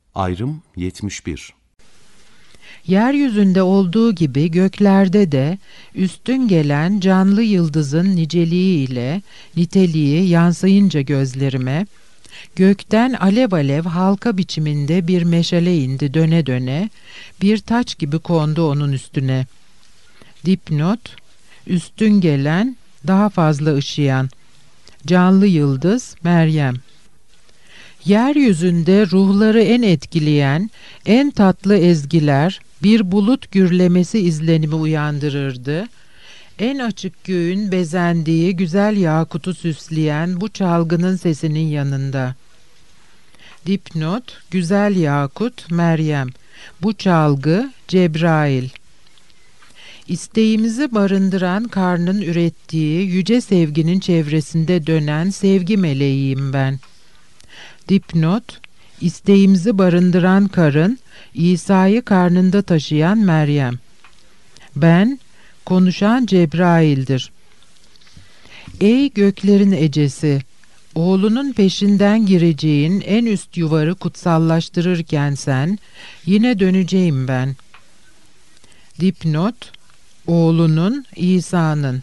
Ayrım 71. Yeryüzünde olduğu gibi göklerde de üstün gelen canlı yıldızın niceliği ile niteliği yansıyınca gözlerime, gökten alev alev halka biçiminde bir meşale indi döne döne, bir taç gibi kondu onun üstüne. Dipnot, üstün gelen, daha fazla ışıyan, canlı yıldız Meryem. Yeryüzünde ruhları en etkileyen, en tatlı ezgiler bir bulut gürlemesi izlenimi uyandırırdı. En açık göğün bezendiği güzel yakutu süsleyen bu çalgının sesinin yanında. Dipnot, güzel yakut Meryem. Bu çalgı Cebrail. İsteğimizi barındıran karnın ürettiği yüce sevginin çevresinde dönen sevgi meleğiyim ben. Dipnot, isteğimizi barındıran karın, İsa'yı karnında taşıyan Meryem. Ben, konuşan Cebrail'dir. Ey göklerin ecesi! Oğlunun peşinden gireceğin en üst yuvarı kutsallaştırırken sen, yine döneceğim ben. Dipnot, oğlunun, İsa'nın.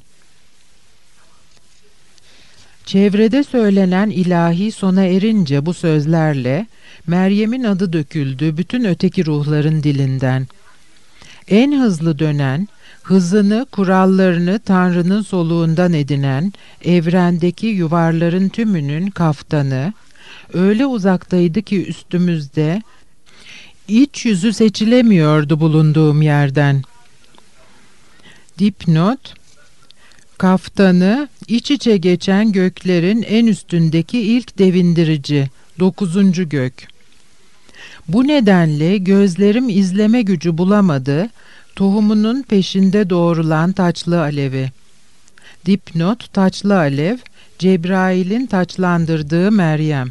Çevrede söylenen ilahi sona erince bu sözlerle Meryem'in adı döküldü bütün öteki ruhların dilinden. En hızlı dönen, hızını, kurallarını Tanrı'nın soluğundan edinen evrendeki yuvarların tümünün kaftanı, öyle uzaktaydı ki üstümüzde, iç yüzü seçilemiyordu bulunduğum yerden. Dipnot, kaftanı iç içe geçen göklerin en üstündeki ilk devindirici, 9. gök. Bu nedenle gözlerim izleme gücü bulamadı, tohumunun peşinde doğrulan taçlı alevi. Dipnot, taçlı alev, Cebrail'in taçlandırdığı Meryem.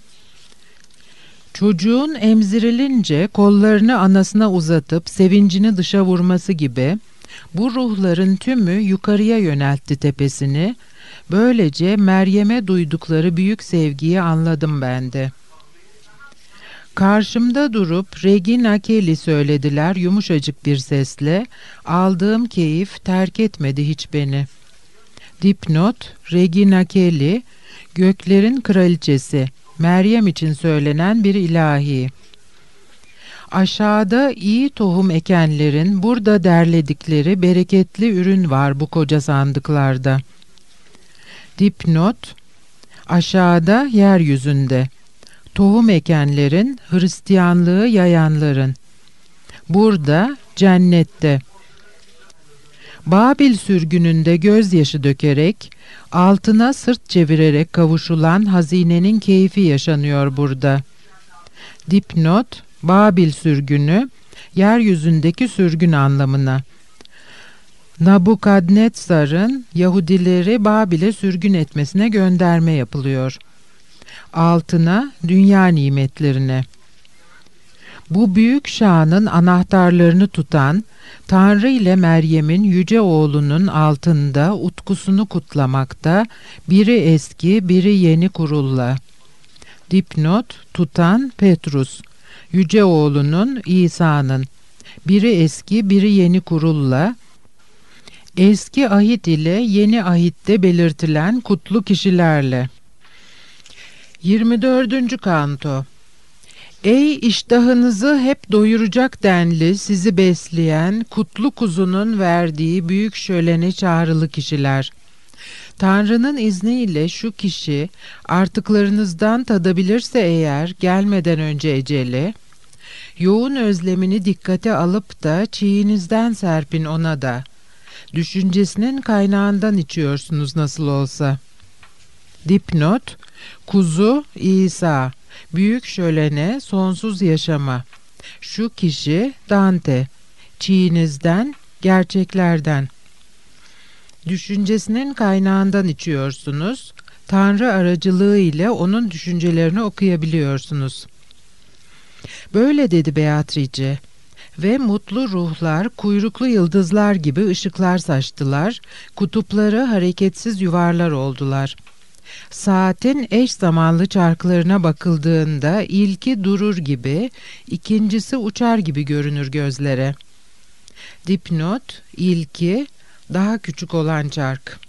Çocuğun emzirilince kollarını anasına uzatıp sevincini dışa vurması gibi, bu ruhların tümü yukarıya yöneltti tepesini, böylece Meryem'e duydukları büyük sevgiyi anladım ben de. Karşımda durup Regina Kelly söylediler yumuşacık bir sesle, aldığım keyif terk etmedi hiç beni. Dipnot, Regina Kelly, göklerin kraliçesi, Meryem için söylenen bir ilahi. Aşağıda iyi tohum ekenlerin burada derledikleri bereketli ürün var bu koca sandıklarda. Dipnot, aşağıda yeryüzünde, tohum ekenlerin, Hristiyanlığı yayanların. Burada cennette. Babil sürgününde gözyaşı dökerek, altına sırt çevirerek kavuşulan hazinenin keyfi yaşanıyor burada. Dipnot, Babil sürgünü, yeryüzündeki sürgün anlamına. Nabukadnetsar'ın Yahudileri Babil'e sürgün etmesine gönderme yapılıyor. Altına, dünya nimetlerine. Bu büyük şanın anahtarlarını tutan, Tanrı ile Meryem'in yüce oğlunun altında utkusunu kutlamakta, biri eski, biri yeni kurulla. Dipnot, tutan Petrus, yüce oğlunun, İsa'nın, biri eski, biri yeni kurulla, eski ahit ile yeni ahitte belirtilen kutlu kişilerle. 24. kanto. Ey iştahınızı hep doyuracak denli sizi besleyen kutlu kuzunun verdiği büyük şölene çağrılı kişiler. Tanrı'nın izniyle şu kişi artıklarınızdan tadabilirse eğer gelmeden önce eceli, yoğun özlemini dikkate alıp da çiğinizden serpin ona da. Düşüncesinin kaynağından içiyorsunuz nasıl olsa. Dipnot, kuzu İsa, büyük şölene sonsuz yaşama. Şu kişi Dante, çiğinizden, gerçeklerden. Düşüncesinin kaynağından içiyorsunuz, Tanrı aracılığı ile onun düşüncelerini okuyabiliyorsunuz. Böyle dedi Beatrice ve mutlu ruhlar kuyruklu yıldızlar gibi ışıklar saçtılar, kutupları hareketsiz yuvarlar oldular. Saatin eş zamanlı çarklarına bakıldığında ilki durur gibi, ikincisi uçar gibi görünür gözlere. Dipnot, ilki daha küçük olan çark.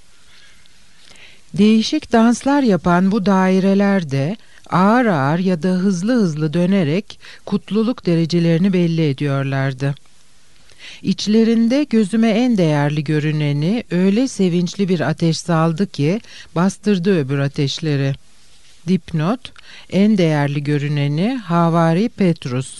Değişik danslar yapan bu dairelerde ağır ağır ya da hızlı hızlı dönerek kutluluk derecelerini belli ediyorlardı. İçlerinde gözüme en değerli görüneni öyle sevinçli bir ateş saldı ki bastırdı öbür ateşleri. Dipnot, en değerli görüneni Havari Petrus.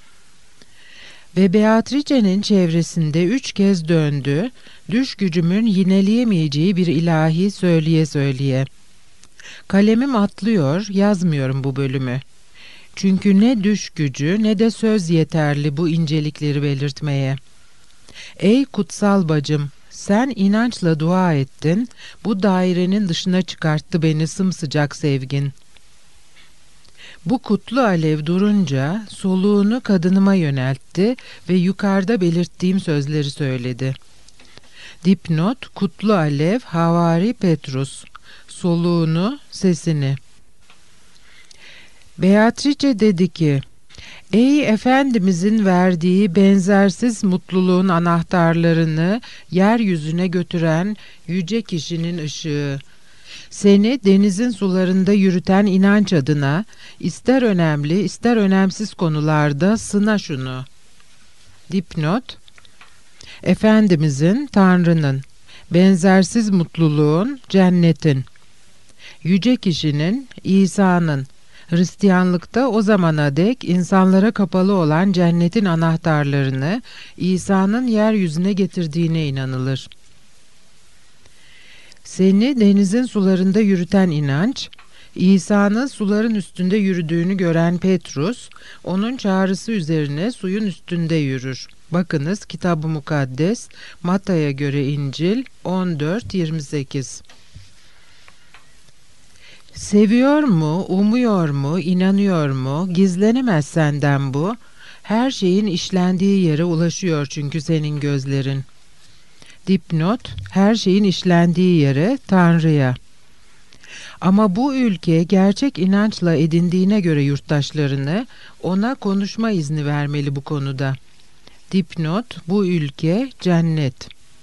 Ve Beatrice'nin çevresinde 3 kez döndü, düş gücümün yineleyemeyeceği bir ilahi söyleye söyleye. Kalemim atlıyor, yazmıyorum bu bölümü. Çünkü ne düş gücü ne de söz yeterli bu incelikleri belirtmeye. Ey kutsal bacım, sen inançla dua ettin, bu dairenin dışına çıkarttı beni sımsıcak sevgin. Bu kutlu alev durunca soluğunu kadınıma yöneltti ve yukarıda belirttiğim sözleri söyledi. Dipnot, kutlu alev, Havari Petrus, soluğunu, sesini. Beatrice dedi ki, ey Efendimizin verdiği benzersiz mutluluğun anahtarlarını yeryüzüne götüren yüce kişinin ışığı, seni denizin sularında yürüten inanç adına ister önemli ister önemsiz konularda sına şunu. Dipnot, Efendimizin, Tanrı'nın, benzersiz mutluluğun, cennetin, yüce kişinin, İsa'nın, Hristiyanlıkta o zamana dek insanlara kapalı olan cennetin anahtarlarını İsa'nın yeryüzüne getirdiğine inanılır. Seni denizin sularında yürüten inanç, İsa'nın suların üstünde yürüdüğünü gören Petrus, onun çağrısı üzerine suyun üstünde yürür. Bakınız Kitab-ı Mukaddes, Matta'ya göre İncil 14-28. Seviyor mu, umuyor mu, inanıyor mu, gizlenemez senden bu. Her şeyin işlendiği yere ulaşıyor çünkü senin gözlerin. Dipnot, her şeyin işlendiği yere, Tanrı'ya. Ama bu ülke gerçek inançla edindiğine göre yurttaşlarını ona konuşma izni vermeli bu konuda. Dipnot, bu ülke cennet.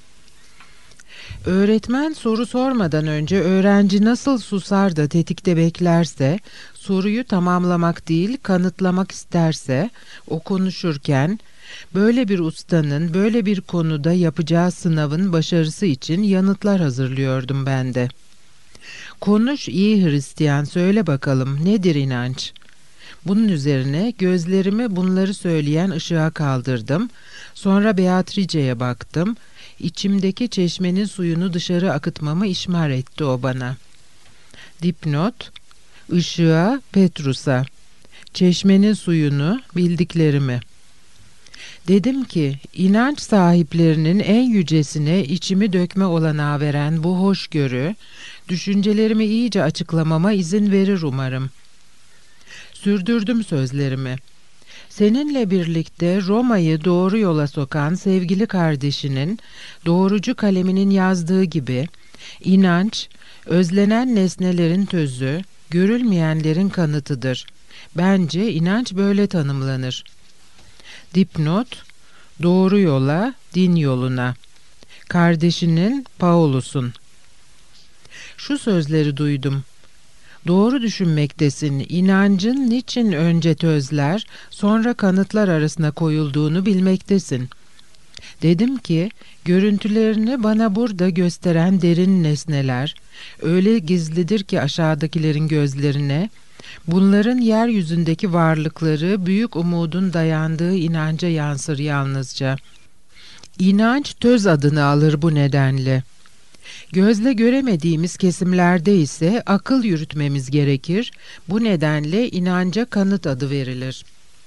Öğretmen soru sormadan önce öğrenci nasıl susar da tetikte beklerse, soruyu tamamlamak değil kanıtlamak isterse, o konuşurken, böyle bir ustanın böyle bir konuda yapacağı sınavın başarısı için yanıtlar hazırlıyordum ben de. Konuş iyi Hristiyan, söyle bakalım nedir inanç? Bunun üzerine gözlerimi bunları söyleyen ışığa kaldırdım. Sonra Beatrice'ye baktım. İçimdeki çeşmenin suyunu dışarı akıtmamı işmar etti o bana. Dipnot, ışığa, Petrus'a, çeşmenin suyunu, bildiklerimi. Dedim ki, inanç sahiplerinin en yücesine içimi dökme olanağı veren bu hoşgörü, düşüncelerimi iyice açıklamama izin verir umarım. Sürdürdüm sözlerimi. Seninle birlikte Roma'yı doğru yola sokan sevgili kardeşinin, doğrucu kaleminin yazdığı gibi, inanç, özlenen nesnelerin tözü, görülmeyenlerin kanıtıdır. Bence inanç böyle tanımlanır. Dipnot, doğru yola, din yoluna. Kardeşinin, Paulus'un. Şu sözleri duydum. Doğru düşünmektesin, inancın niçin önce tözler, sonra kanıtlar arasına koyulduğunu bilmektesin. Dedim ki, görüntülerini bana burada gösteren derin nesneler, öyle gizlidir ki aşağıdakilerin gözlerine, bunların yeryüzündeki varlıkları büyük umudun dayandığı inanca yansır yalnızca. İnanç töz adını alır bu nedenle. Gözle göremediğimiz kesimlerde ise akıl yürütmemiz gerekir. Bu nedenle inanca kanıt adı verilir.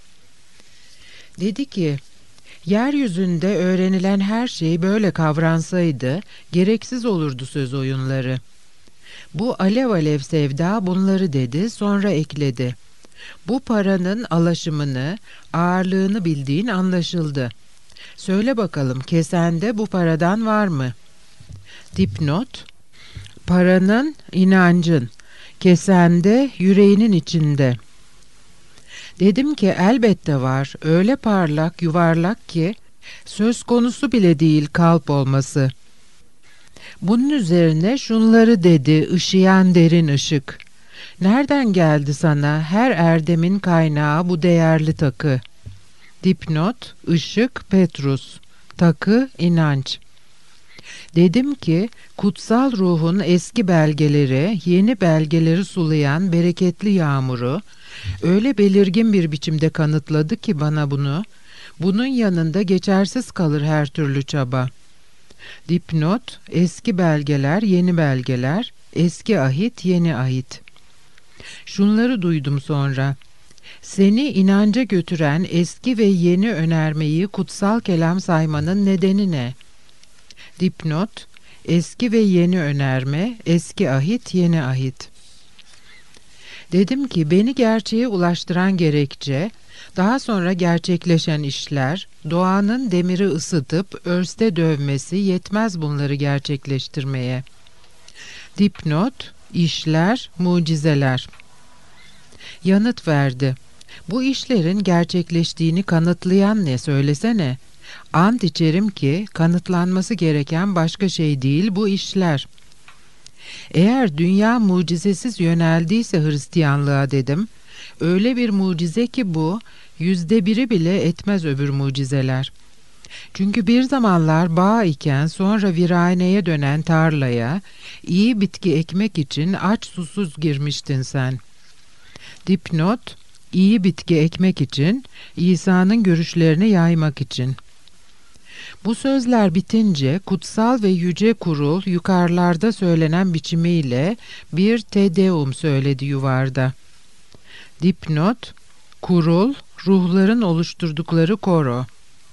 Dedi ki, yeryüzünde öğrenilen her şey böyle kavransaydı, gereksiz olurdu söz oyunları. Bu alev alev sevda bunları dedi, sonra ekledi. Bu paranın alaşımını, ağırlığını bildiğin anlaşıldı. Söyle bakalım, kesende bu paradan var mı? Dipnot, Paranın, inancın, kesende, yüreğinin içinde. Dedim ki elbette var, öyle parlak, yuvarlak ki söz konusu bile değil kalp olması. Bunun üzerine şunları dedi ışıyan derin ışık. Nereden geldi sana her erdemin kaynağı bu değerli takı? Dipnot, ışık, Petrus, takı, inanç. Dedim ki kutsal ruhun eski belgeleri, yeni belgeleri sulayan bereketli yağmuru öyle belirgin bir biçimde kanıtladı ki bana bunu, bunun yanında geçersiz kalır her türlü çaba. Dipnot, eski belgeler, yeni belgeler, eski ahit, yeni ahit. Şunları duydum sonra. Seni inanca götüren eski ve yeni önermeyi kutsal kelam saymanın nedeni ne? Dipnot, eski ve yeni önerme, eski ahit, yeni ahit. Dedim ki beni gerçeğe ulaştıran gerekçe, daha sonra gerçekleşen işler, doğanın demiri ısıtıp örste dövmesi yetmez bunları gerçekleştirmeye. Dipnot, işler, mucizeler. Yanıt verdi. Bu işlerin gerçekleştiğini kanıtlayan ne söylesene. Ant içerim ki kanıtlanması gereken başka şey değil bu işler. Eğer dünya mucizesiz yöneldiyse Hristiyanlığa dedim, öyle bir mucize ki bu, 1/1'i bile etmez öbür mucizeler. Çünkü bir zamanlar bağ iken sonra viraneye dönen tarlaya, iyi bitki ekmek için aç susuz girmiştin sen. Dipnot, iyi bitki ekmek için, İsa'nın görüşlerini yaymak için. Bu sözler bitince kutsal ve yüce kurul yukarılarda söylenen biçimiyle bir Te Deum söyledi yuvarda. Dipnot, kurul, ruhların oluşturdukları koro.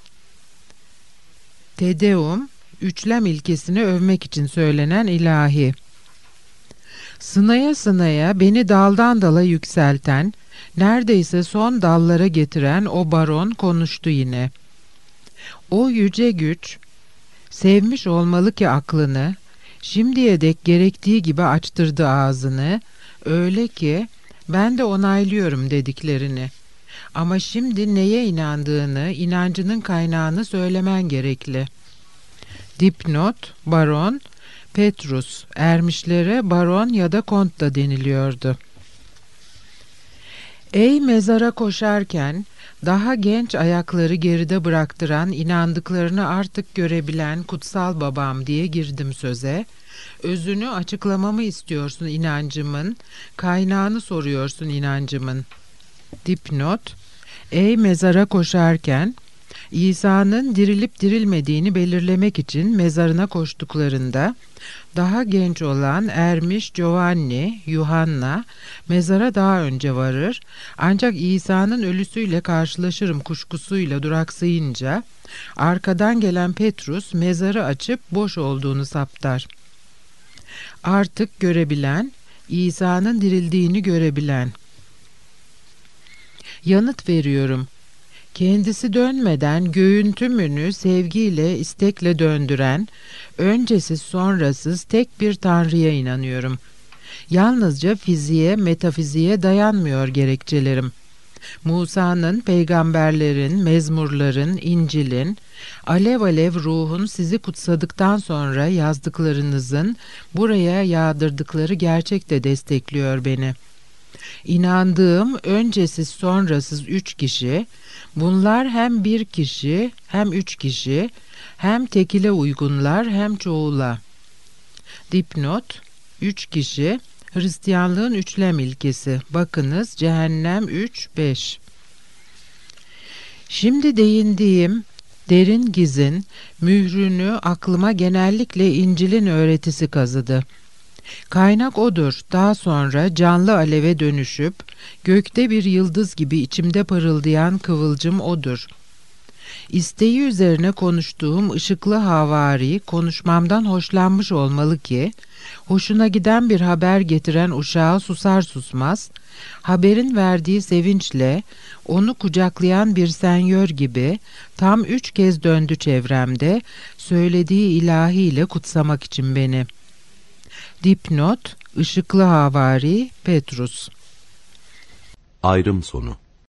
Te Deum, üçlem ilkesini övmek için söylenen ilahi. Sınaya sınaya beni daldan dala yükselten, neredeyse son dallara getiren o baron konuştu yine. O yüce güç, sevmiş olmalı ki aklını, şimdiye dek gerektiği gibi açtırdı ağzını, öyle ki ben de onaylıyorum dediklerini. Ama şimdi neye inandığını, inancının kaynağını söylemen gerekli. Dipnot, baron, Petrus, ermişlere baron ya da kont da deniliyordu. Ey mezara koşarken, daha genç ayakları geride bıraktıran, inandıklarını artık görebilen kutsal babam diye girdim söze. Özünü açıklamamı istiyorsun inancımın, kaynağını soruyorsun inancımın. Dipnot, ey mezara koşarken, İsa'nın dirilip dirilmediğini belirlemek için mezarına koştuklarında, daha genç olan ermiş Giovanni, Yuhanna, mezara daha önce varır, ancak İsa'nın ölüsüyle karşılaşırım kuşkusuyla duraksayınca, arkadan gelen Petrus mezarı açıp boş olduğunu saptar. Artık görebilen, İsa'nın dirildiğini görebilen. Yanıt veriyorum. Kendisi dönmeden göğün tümünü sevgiyle, istekle döndüren, öncesiz sonrasız tek bir Tanrı'ya inanıyorum. Yalnızca fiziğe, metafiziğe dayanmıyor gerekçelerim. Musa'nın, peygamberlerin, mezmurların, İncil'in, alev alev ruhun sizi kutsadıktan sonra yazdıklarınızın buraya yağdırdıkları gerçek de destekliyor beni. İnandığım öncesiz sonrasız 3 kişi, bunlar hem bir kişi hem 3 kişi, hem tekile uygunlar hem çoğula. Dipnot, 3 kişi, Hristiyanlığın üçlem ilkesi. Bakınız Cehennem 3-5. Şimdi değindiğim derin gizin mührünü aklıma genellikle İncil'in öğretisi kazıdı. Kaynak odur. Daha sonra canlı aleve dönüşüp gökte bir yıldız gibi içimde parıldayan kıvılcım odur. İsteği üzerine konuştuğum ışıklı havari konuşmamdan hoşlanmış olmalı ki, hoşuna giden bir haber getiren uşağı susar susmaz, haberin verdiği sevinçle onu kucaklayan bir senyör gibi tam 3 kez döndü çevremde, söylediği ilahiyle kutsamak için beni. Dipnot: Işıklı Havari Petrus. Ayrım sonu.